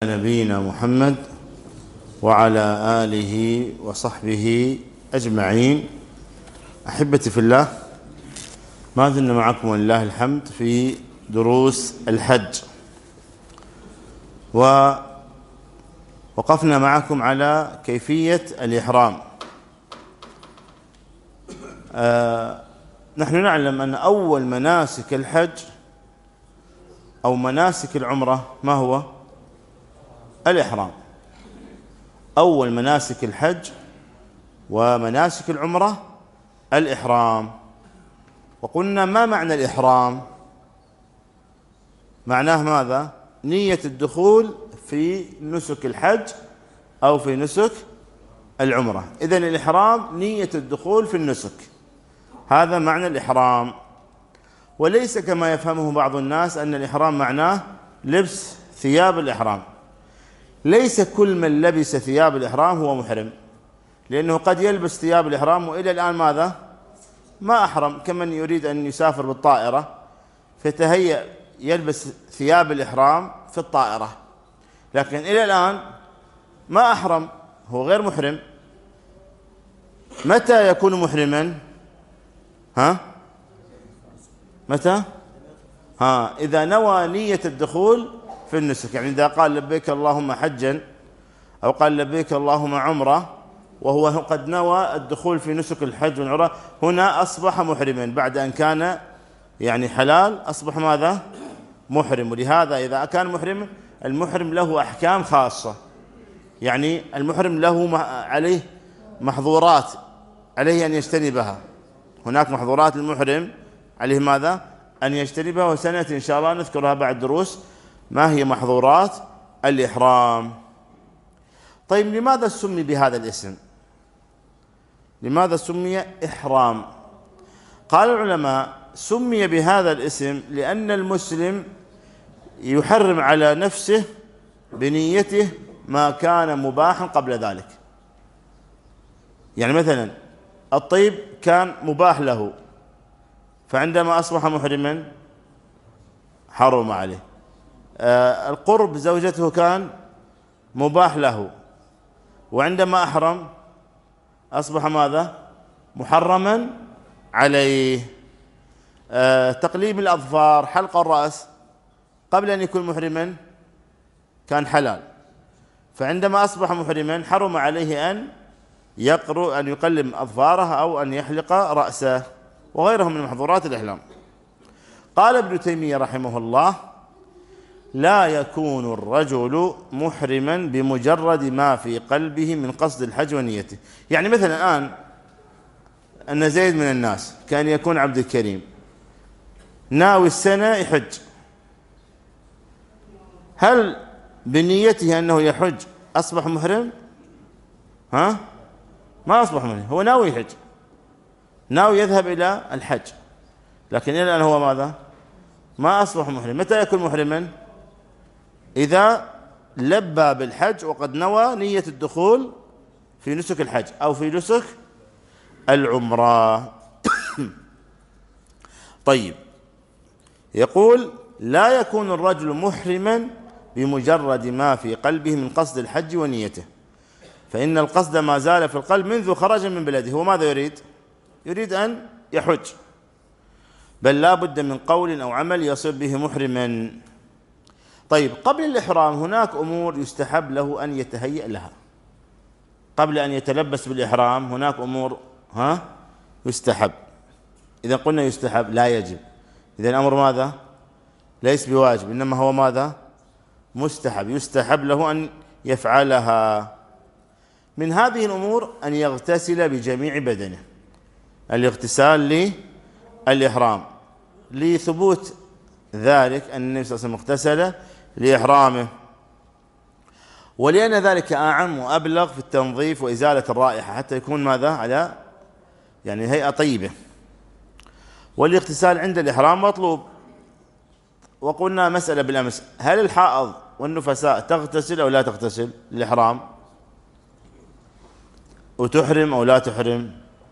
نبينا محمد وعلى آله وصحبه أجمعين. أحبتي في الله، ما زلنا معكم ولله الحمد في دروس الحج، ووقفنا معكم على كيفية الإحرام. نحن نعلم أن أول مناسك الحج أو مناسك العمرة ما هو؟ الإحرام. أول مناسك الحج ومناسك العمرة الإحرام. وقلنا ما معنى الإحرام؟ معناه ماذا؟ نية الدخول في نسك الحج أو في نسك العمرة. إذن الإحرام نية الدخول في النسك، هذا معنى الإحرام. وليس كما يفهمه بعض الناس أن الإحرام معناه لبس ثياب الإحرام. ليس كل من لبس ثياب الإحرام هو محرم، لأنه قد يلبس ثياب الإحرام وإلى الآن ماذا؟ ما أحرم. كمن يريد أن يسافر بالطائرة فتهيأ يلبس ثياب الإحرام في الطائرة، لكن إلى الآن ما أحرم، هو غير محرم. متى يكون محرما؟ متى؟ إذا نوى نية الدخول في النسك، يعني إذا قال لبيك اللهم حجا أو قال لبيك اللهم عمرة وهو قد نوى الدخول في نسك الحج والعمرة، هنا أصبح محرما. بعد أن كان يعني حلال أصبح ماذا؟ محرم. ولهذا إذا كان محرم، المحرم له أحكام خاصة، يعني المحرم له عليه محظورات عليه أن يجتنبها. هناك محظورات المحرم عليه ماذا؟ أن يجتنبها، وسنأتي إن شاء الله نذكرها بعد دروس ما هي محظورات الإحرام. طيب، لماذا سمي بهذا الاسم؟ لماذا سمي إحرام؟ قال العلماء سمي بهذا الاسم لأن المسلم يحرم على نفسه بنيته ما كان مباحا قبل ذلك. يعني مثلا الطيب كان مباح له، فعندما أصبح محرما حرم عليه. القرب زوجته كان مباح له، وعندما أحرم أصبح ماذا؟ محرما عليه. تقليم الأظفار، حلق الرأس، قبل أن يكون محرما كان حلال، فعندما أصبح محرما حرم عليه أن يقلم أظفاره أو أن يحلق رأسه، وغيرهم من محظورات الإحرام. قال ابن تيمية رحمه الله: لا يكون الرجل محرما بمجرد ما في قلبه من قصد الحج ونيته. يعني مثلا الآن أن زيد من الناس كان يكون عبد الكريم ناوي السنة يحج، هل بنيته أنه يحج أصبح محرم؟ ما أصبح محرم، هو ناوي يحج، ناوي يذهب إلى الحج، لكن إلى الآن هو ماذا؟ ما أصبح محرم. متى يكون محرما؟ إذا لبى بالحج وقد نوى نية الدخول في نسك الحج أو في نسك العمرة. طيب، يقول: لا يكون الرجل محرما بمجرد ما في قلبه من قصد الحج ونيته، فإن القصد ما زال في القلب منذ خرج من بلده. هو ماذا يريد؟ يريد أن يحج، بل لا بد من قول أو عمل يصير به محرما. طيب، قبل الإحرام هناك أمور يستحب له أن يتهيأ لها. قبل أن يتلبس بالإحرام هناك أمور يستحب. إذا قلنا يستحب لا يجب، إذا الأمر ماذا؟ ليس بواجب، إنما هو ماذا؟ مستحب، يستحب له أن يفعلها. من هذه الأمور أن يغتسل بجميع بدنه، الاغتسال للإحرام، لثبوت ذلك أن النبي صلى الله عليه وسلم اغتسل لإحرامه، ولأن ذلك أعم وأبلغ في التنظيف وإزالة الرائحة، حتى يكون ماذا؟ على يعني هيئة طيبة. والاغتسال عند الإحرام مطلوب. وقلنا مسألة بالأمس: هل الحائض والنفساء تغتسل أو لا تغتسل للإحرام؟ وتحرم أو لا تحرم؟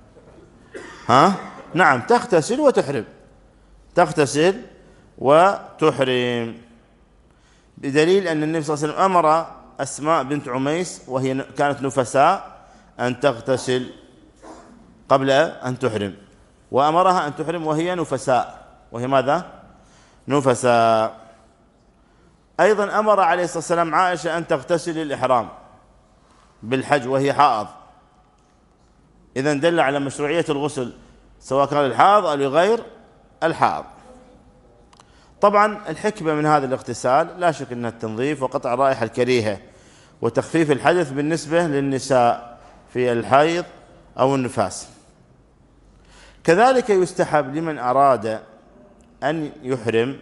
نعم، تغتسل وتحرم، تغتسل وتحرم. بدليل أن النبي صلى الله عليه وسلم أمر أسماء بنت عميس وهي كانت نفساء أن تغتسل قبل أن تحرم، وأمرها أن تحرم وهي نفساء، وهي ماذا؟ نفساء. أيضا أمر عليه الصلاة والسلام عائشة أن تغتسل للإحرام بالحج وهي حائض، إذن دل على مشروعية الغسل سواء كان للحائض أو لغير الحائض. طبعا الحكمة من هذا الاغتسال لا شك أنها التنظيف وقطع الرائحة الكريهة وتخفيف الحدث بالنسبة للنساء في الحيض أو النفاس. كذلك يستحب لمن أراد أن يحرم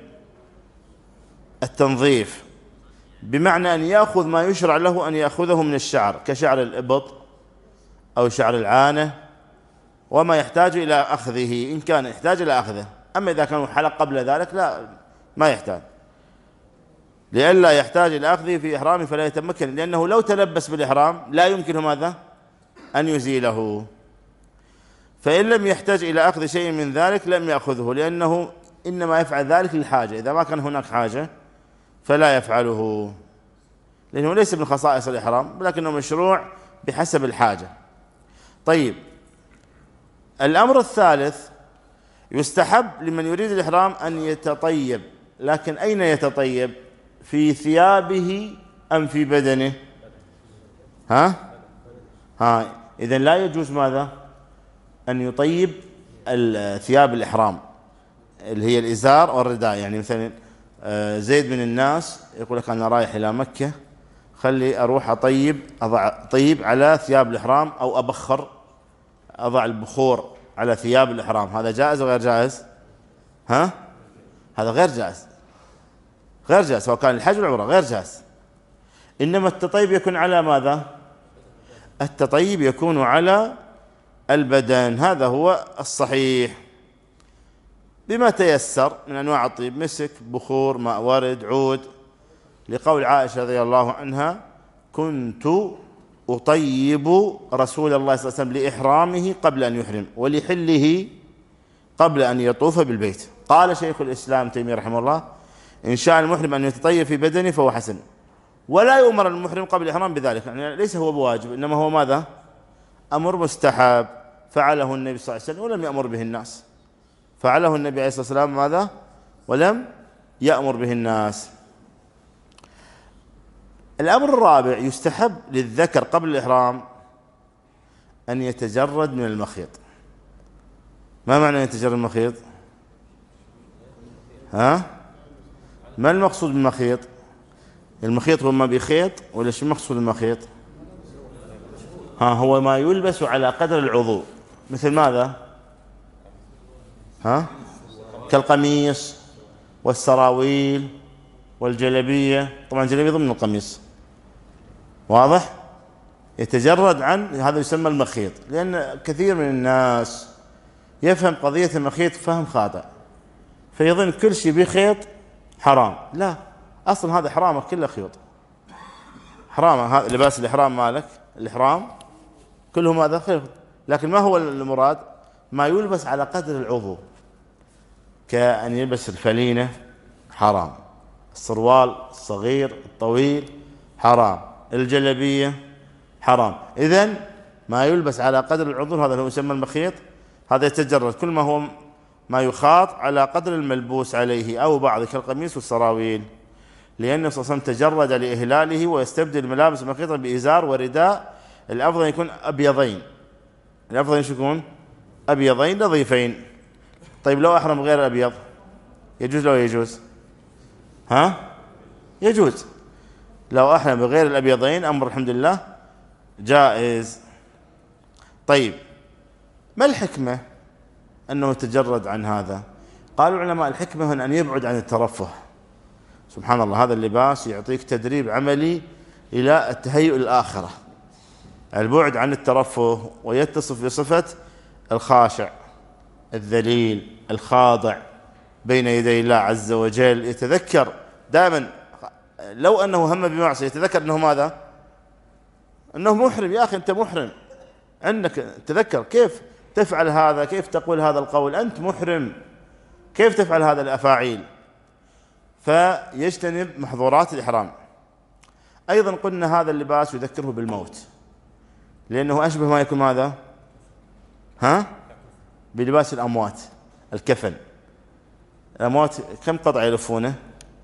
التنظيف، بمعنى أن يأخذ ما يشرع له أن يأخذه من الشعر كشعر الإبط أو شعر العانة وما يحتاج إلى أخذه إن كان يحتاج إلى أخذه. أما إذا كان حلق قبل ذلك لا ما يحتاج، لئلا يحتاج إلى أخذه في إحرامه فلا يتمكن، لأنه لو تلبس بالإحرام لا يمكنه ماذا؟ أن يزيله. فإن لم يحتاج إلى أخذ شيء من ذلك لم يأخذه، لأنه إنما يفعل ذلك للحاجة، إذا ما كان هناك حاجة فلا يفعله، لأنه ليس من خصائص الإحرام ولكنه مشروع بحسب الحاجة. طيب، الأمر الثالث يستحب لمن يريد الإحرام أن يتطيب، لكن أين يتطيب؟ في ثيابه أم في بدنه؟ إذن لا يجوز ماذا؟ أن يطيب ثياب الإحرام اللي هي الإزار والرداء. يعني مثلا زيد من الناس يقول لك أنا رايح إلى مكة، خلي أروح أضع طيب على ثياب الإحرام، أو أبخر أضع البخور على ثياب الإحرام، هذا جائز أو غير جائز؟ هذا غير جائز، غير جائز، سواء كان الحج والعمرة غير جائز. إنما التطيب يكون على ماذا؟ التطيب يكون على البدن، هذا هو الصحيح، بما تيسر من أنواع الطيب، مسك، بخور، ماء ورد، عود، لقول عائشة رضي الله عنها: كنت أطيب رسول الله صلى الله عليه وسلم لإحرامه قبل أن يحرم ولحله قبل أن يطوف بالبيت. قال شيخ الإسلام تيمية رحمه الله: إن شاء المحرم أن يتطيب في بدنه فهو حسن، ولا يؤمر المحرم قبل الإحرام بذلك، يعني ليس هو بواجب، إنما هو ماذا؟ أمر مستحب، فعله النبي صلى الله عليه وسلم ولم يأمر به الناس، فعله النبي عليه الصلاة والسلام ماذا؟ ولم يأمر به الناس. الأمر الرابع: يستحب للذكر قبل الإحرام أن يتجرد من المخيط. ما معنى يتجرد من المخيط؟ ما المقصود بالمخيط؟ المخيط هو ما بخيط ولا شو مقصود المخيط؟ هو ما يلبس على قدر العضو، مثل ماذا؟ كالقميص والسراويل والجلبية، طبعا الجلبية ضمن القميص، واضح؟ يتجرد عن هذا يسمى المخيط، لأن كثير من الناس يفهم قضية المخيط فهم خاطئ، فيظن كل شيء بخيط حرام. لا، أصلا هذا حرامك كله خيوط، حرام. هذا لباس الإحرام مالك، الإحرام كله ماذا؟ خيط. لكن ما هو المراد؟ ما يلبس على قدر العضو، كأن يلبس الفلينة حرام، السروال الصغير الطويل حرام، الجلبية حرام. إذن ما يلبس على قدر العضو هذا هو يسمى المخيط، هذا يتجرد كل ما هو ما يخاط على قدر الملبوس عليه أو بعض كالقميص والسراويل، لأنه صلى الله عليه وسلم تجرد لإهلاله ويستبدل ملابس مخيطا بإزار ورداء. الأفضل يكون أبيضين، الأفضل يكون أبيضين نظيفين. طيب لو أحرم غير أبيض يجوز لو يجوز؟ يجوز. لو أحرم بغير الأبيضين أمر الحمد لله جائز. طيب، ما الحكمة أنه يتجرد عن هذا؟ قالوا العلماء الحكمة هنا أن يبعد عن الترفه. سبحان الله، هذا اللباس يعطيك تدريب عملي إلى التهيؤ الآخرة، البعد عن الترفه، ويتصف بصفة الخاشع الذليل الخاضع بين يدي الله عز وجل، يتذكر دائما لو أنه هم بمعصية يتذكر أنه ماذا؟ أنه محرم. يا أخي أنت محرم، عندك تذكر كيف تفعل هذا، كيف تقول هذا القول، أنت محرم، كيف تفعل هذا الأفاعيل. فيجتنب محظورات الإحرام. أيضا قلنا هذا اللباس يذكره بالموت، لأنه أشبه ما يكون ماذا؟ بلباس الأموات، الكفن. الأموات كم قطعة يلفونه؟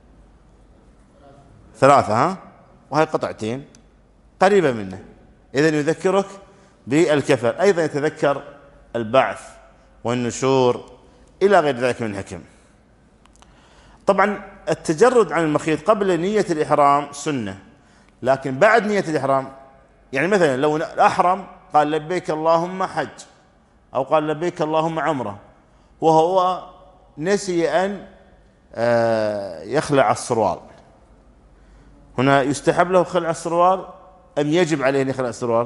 3 وهي قطعتين قريبة منه، إذن يذكرك بالكفن. أيضا يتذكر البعث والنشور إلى غير ذلك من الحكم. طبعا التجرد عن المخيط قبل نية الإحرام سنة، لكن بعد نية الإحرام، يعني مثلا لو أحرم قال لبيك اللهم حج، أو قال لبيك اللهم عمرة، وهو نسي أن يخلع السروال، هنا يستحب له خلع السروال أم يجب عليه أن يخلع السروال؟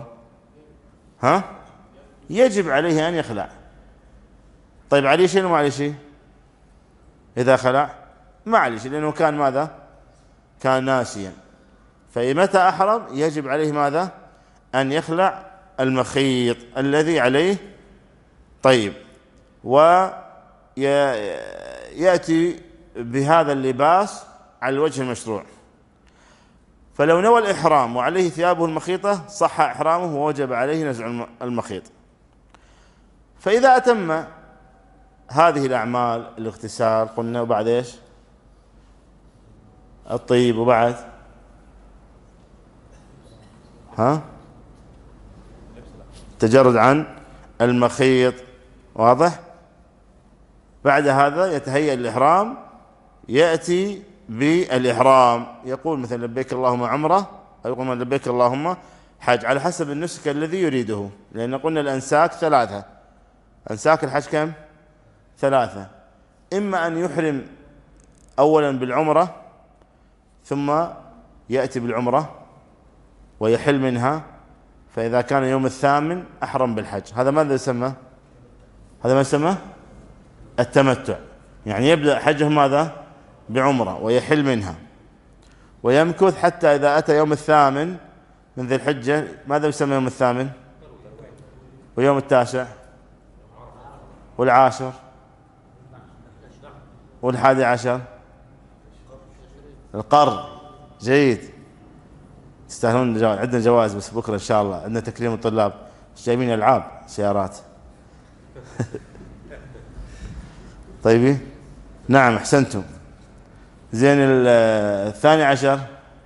يجب عليه أن يخلع. طيب عليه شيء وما عليه شيء؟ إذا خلع ما عليه شيء، لأنه كان ماذا؟ كان ناسيا. فمتى أحرم يجب عليه ماذا؟ أن يخلع المخيط الذي عليه. طيب، ويأتي بهذا اللباس على الوجه المشروع. فلو نوى الإحرام وعليه ثيابه المخيطة صح إحرامه ووجب عليه نزع المخيط. فإذا أتم هذه الأعمال، الاغتسال قلنا، وبعد إيش؟ الطيب، وبعد تجرد عن المخيط، واضح؟ بعد هذا يتهيأ الإحرام، يأتي بالإحرام، يقول مثلا لبيك اللهم عمرة، أو يقول لبيك اللهم حج، على حسب النسك الذي يريده، لأن قلنا الأنساك 3. أنساك الحج كم؟ 3. إما أن يحرم أولا بالعمرة ثم يأتي بالعمرة ويحل منها، فإذا كان يوم 8 أحرم بالحج. هذا ماذا يسمى؟ هذا ما يسمى التمتع، يعني يبدأ حجه ماذا؟ بعمرة، ويحل منها ويمكث حتى إذا أتى يوم 8 من ذي الحجة. ماذا يسمى يوم 8 ويوم 9 والعاشر وال11؟ القر. جيد، تستاهلون جوائز. عندنا جوائز بس بكرة إن شاء الله، عندنا تكريم الطلاب، جايبين ألعاب سيارات. طيب، نعم أحسنتم. زين، 12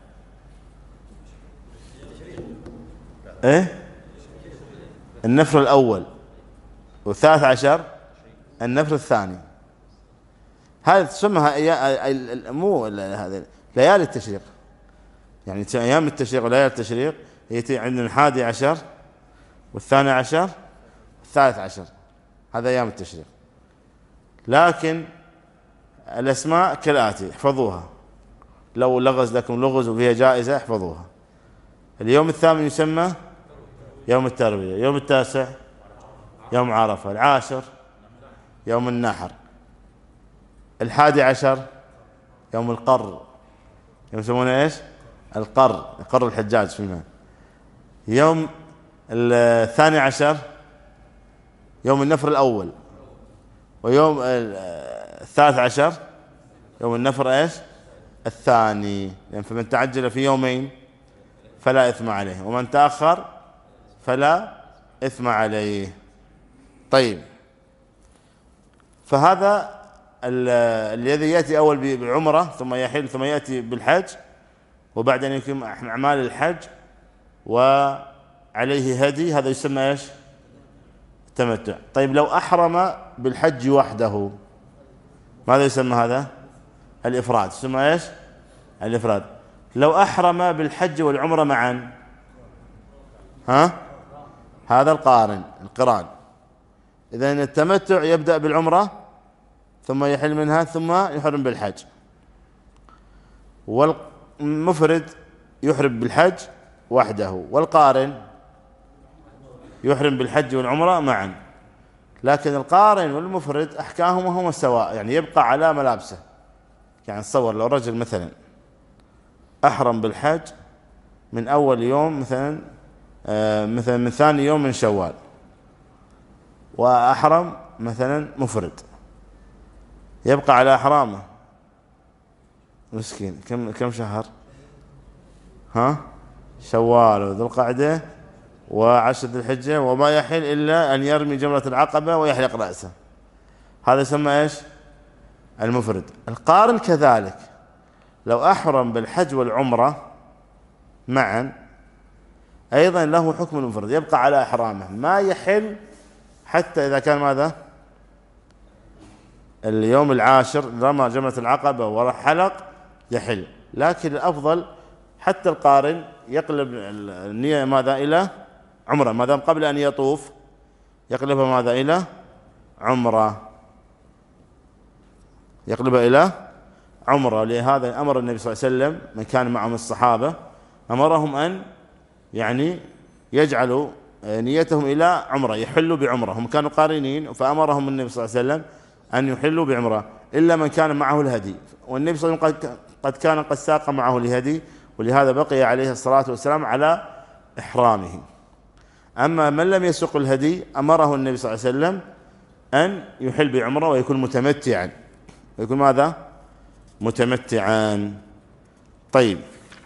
النفر الأول، و13 النفر الثاني. هذا تسمى مو هذا ليالي التشريق، يعني أيام التشريق وليالي التشريق. يأتي عندنا 11 و12 و13، هذا أيام التشريق. لكن الأسماء كالآتي، احفظوها، لو لغز لكم لغز وفيها جائزة احفظوها. اليوم 8 يسمى يوم التروية، يوم 9 يوم عرفة، 10 يوم النحر، 11 يوم القر، يسمونه ايش؟ القر، قر الحجاج في الماء. يوم 12 يوم النفر الأول، ويوم 13 يوم النفر ايش؟ الثاني. يعني فمن تعجل في يومين فلا إثم عليه، ومن تأخر فلا إثم عليه. طيب، فهذا الذي يأتي أول بعمرة ثم يحل ثم يأتي بالحج، وبعد أن يكون أعمال الحج وعليه هدي، هذا يسمى إيش؟ التمتع. طيب، لو أحرم بالحج وحده ماذا يسمى هذا؟ الإفراد. يسمى إيش؟ الإفراد. لو أحرم بالحج والعمرة معا هذا القران. إذن التمتع يبدأ بالعمرة ثم يحل منها ثم يحرم بالحج، والمفرد يحرم بالحج وحده، والقارن يحرم بالحج والعمرة معا. لكن القارن والمفرد أحكامهما هما سواء، يعني يبقى على ملابسه. يعني تصور لو رجل مثلا أحرم بالحج من أول يوم مثلا من ثاني يوم من شوال، وأحرم مثلا مفرد، يبقى على أحرامه مسكين. كم شهر؟ ها؟ شوال وذو القعدة وعشر ذي الحجة، وما يحل إلا أن يرمي جمرة العقبة ويحلق رأسه. هذا يسمى إيش؟ المفرد. القارن كذلك لو أحرم بالحج والعمرة معا أيضا له حكم المفرد، يبقى على إحرامه، ما يحل حتى إذا كان ماذا؟ اليوم العاشر رمى جمرة العقبة وحلق يحل. لكن الأفضل حتى القارن يقلب النية ماذا؟ إلى عمرة، ما دام قبل أن يطوف يقلبها ماذا؟ إلى عمرة، يقلبها إلى عمرة. لهذا أمر النبي صلى الله عليه وسلم من كان معهم الصحابة، أمرهم أن يعني يجعلوا نيتهم إلى عمرة، يحلوا بعمرة. هم كانوا قارنين، فأمرهم النبي صلى الله عليه وسلم أن يحلوا بعمرة إلا من كان معه الهدي، والنبي صلى الله عليه وسلم قد كان قد ساق معه الهدي، ولهذا بقي عليه الصلاة والسلام على إحرامه. أما من لم يسق الهدي أمره النبي صلى الله عليه وسلم أن يحل بعمرة ويكون متمتعا، ويكون ماذا؟ متمتعا. طيب،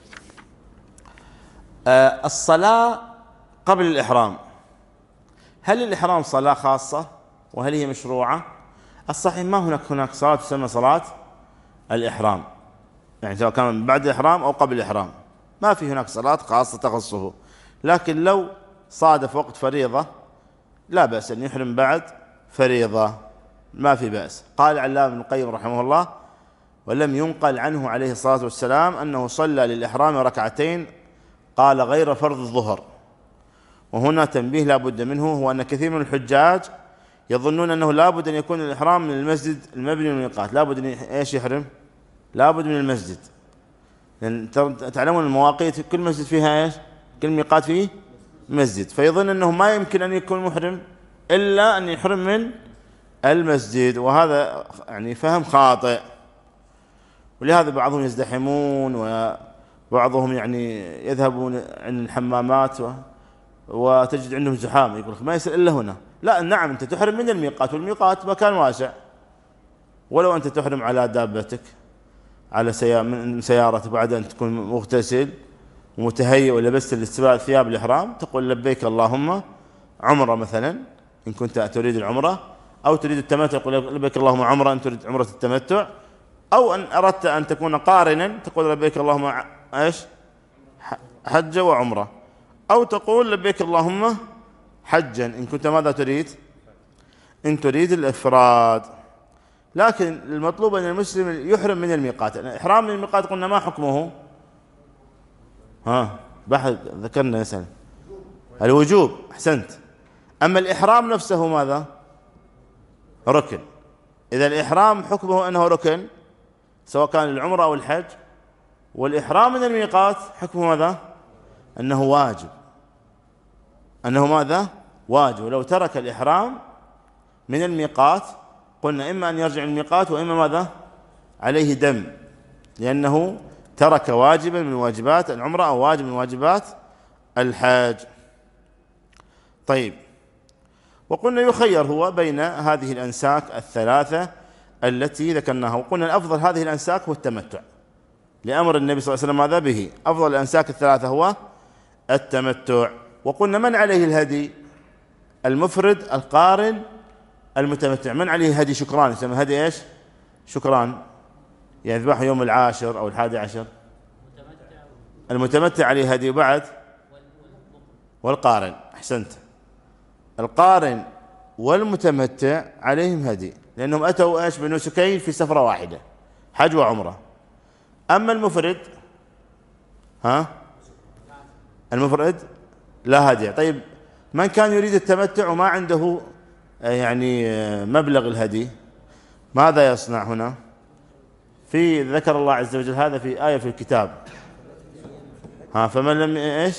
الصلاة قبل الإحرام، هل الإحرام صلاة خاصة وهل هي مشروعة؟ الصحيح ما هناك صلاة تسمى صلاة الإحرام، يعني سواء كان بعد الإحرام أو قبل الإحرام ما في هناك صلاة خاصة تخصه. لكن لو صادف وقت فريضة لا بأس أن يحرم بعد فريضة، ما في بأس. قال علامة ابن القيم رحمه الله: ولم ينقل عنه عليه الصلاة والسلام أنه صلى للإحرام ركعتين، قال غير فرض الظهر. وهنا تنبيه لا بد منه، هو أن كثير من الحجاج يظنون أنه لا بد أن يكون الإحرام من المسجد المبني للميقات، لا بد أن إيش يحرم؟ لا بد من المسجد، لأن تعلمون المواقيت كل مسجد فيها إيش؟ كل ميقات فيه مسجد، فيظن أنه ما يمكن أن يكون محرم إلا أن يحرم من المسجد، وهذا يعني فهم خاطئ. ولهذا بعضهم يزدحمون وبعضهم يعني يذهبون عن الحمامات وتجد عندهم زحام، يقول ما يصير إلا هنا. لا، نعم أنت تحرم من الميقات، والميقات مكان واسع، ولو أنت تحرم على دابتك على من سيارتك بعد أن تكون مغتسل ومتهيئ ولبست الاستباء ثياب الإحرام، تقول لبيك اللهم عمرة مثلا إن كنت تريد العمرة، أو تريد التمتع تقول لبيك اللهم عمرة إن تريد عمرة التمتع، أو أن أردت أن تكون قارنا تقول لبيك اللهم إيش؟ حج وعمرة، أو تقول لبيك اللهم حجا إن كنت ماذا تريد؟ إن تريد الإفراد. لكن المطلوب أن المسلم يحرم من الميقات. الإحرام من الميقات قلنا ما حكمه؟ بحث ذكرنا يسأل الوجوب، أحسنت. أما الإحرام نفسه ماذا؟ ركن. إذا الإحرام حكمه أنه ركن سواء كان العمرة أو الحج، والإحرام من الميقات حكمه ماذا؟ أنه واجب. أنه ماذا؟ واجب. ولو ترك الإحرام من الميقات قلنا إما أن يرجع الميقات وإما ماذا؟ عليه دم، لأنه ترك واجبا من واجبات العمرة أو واجب من واجبات الحج. طيب، وقلنا يخير هو بين هذه الأنساك الثلاثة التي ذكرناها، وقلنا الأفضل هذه الأنساك هو التمتع، لأمر النبي صلى الله عليه وسلم ماذا به؟ أفضل الأنساك الثلاثة هو التمتع. وقلنا من عليه الهدي؟ المفرد، القارن، المتمتع. من عليه هدي شكران؟ يسمى هدي ايش؟ شكران، يذبح يوم العاشر أو 11. المتمتع عليه هدي، وبعد والقارن. أحسنت. القارن والمتمتع عليهم هدي، لأنهم أتوا ايش؟ بنسكين في سفرة واحدة، حج وعمرة. أما المفرد المفرد لا هدي. طيب، من كان يريد التمتع وما عنده يعني مبلغ الهدي ماذا يصنع هنا؟ في ذكر الله عز وجل هذا في آية في الكتاب، فمن لم ايش؟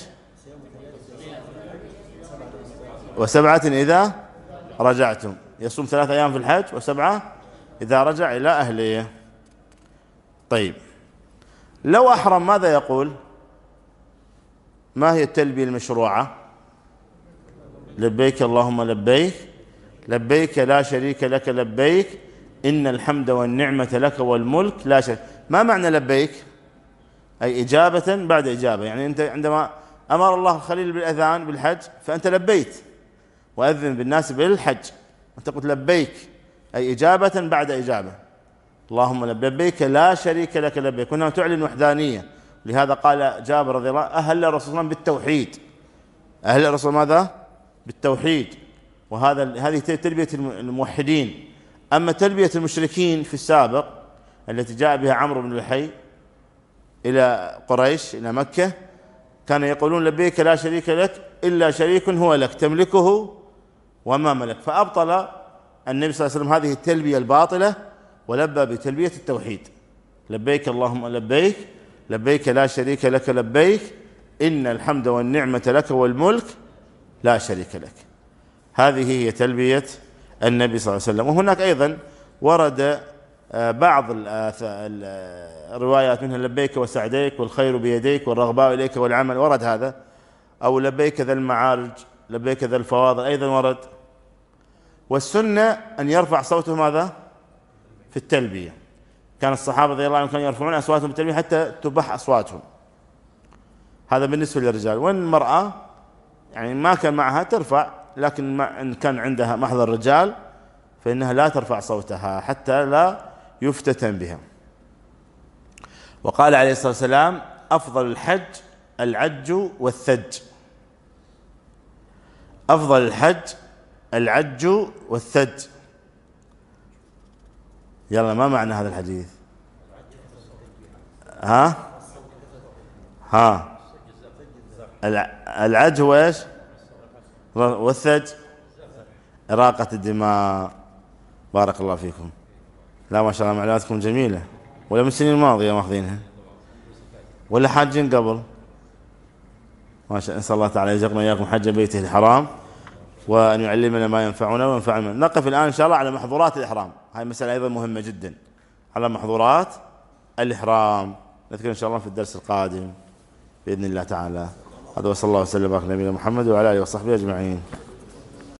وسبعة إذا رجعتم، يصوم 3 أيام في الحج وسبعة إذا رجع إلى أهله. طيب، لو أحرم ماذا يقول؟ ما هي التلبية المشروعة؟ لبيك اللهم لبيك، لبيك لا شريك لك لبيك، إن الحمد والنعمة لك والملك لا شريك. ما معنى لبيك؟ أي إجابة بعد إجابة. يعني أنت عندما أمر الله الخليل بالأذان بالحج فأنت لبيت وأذن بالناس بالحج، أنت قلت لبيك أي إجابة بعد إجابة. اللهم لبيك لا شريك لك لبيك، وإنما تعلن وحدانية. لهذا قال جابر رضي الله عنه أهل الرسول صلى الله عليه وسلم بالتوحيد. أهل الرسول ماذا؟ بالتوحيد. هذه تلبية الموحدين. أما تلبية المشركين في السابق التي جاء بها عمرو بن لحي إلى قريش إلى مكة، كانوا يقولون لبيك لا شريك لك إلا شريك هو لك تملكه وما ملك، فأبطل النبي صلى الله عليه وسلم هذه التلبية الباطلة ولبى بتلبية التوحيد. لبيك اللهم لبيك، لبيك لا شريك لك لبيك، إن الحمد والنعمة لك والملك لا شريك لك. هذه هي تلبية النبي صلى الله عليه وسلم. وهناك أيضا ورد بعض الروايات منها لبيك وسعديك والخير بيديك والرغباء إليك والعمل، ورد هذا. أو لبيك ذا المعارج، لبيك ذا الفواضل أيضا ورد. والسنة أن يرفع صوته ماذا؟ في التلبية. كان الصحابة رضي الله عنهم كانوا يرفعون أصواتهم بالتلبية حتى تبح أصواتهم. هذا بالنسبة للرجال. والمرأة يعني ما كان معها ترفع، لكن إن كان عندها محضر الرجال فإنها لا ترفع صوتها حتى لا يفتتن بها. وقال عليه الصلاة والسلام أفضل الحج العج والثج. أفضل الحج العج والثج. يلا ما معنى هذا الحديث؟ العج هو ايش؟ والثج إراقة الدماء. بارك الله فيكم. لا ما شاء الله معلوماتكم جميلة. ولا من السنين الماضية ماخذينها ولا حاجين قبل؟ ما شاء الله. نسأل الله تعالى يرزقنا إياكم حج بيته الحرام وأن يعلمنا ما ينفعنا وينفعنا. نقف الآن إن شاء الله على محظورات الإحرام. هاي مسألة أيضا مهمة جدا، على محظورات الإحرام نذكر إن شاء الله في الدرس القادم بإذن الله تعالى. هذا وصلى الله وسلم على نبينا محمد وعلى آله وصحبه أجمعين.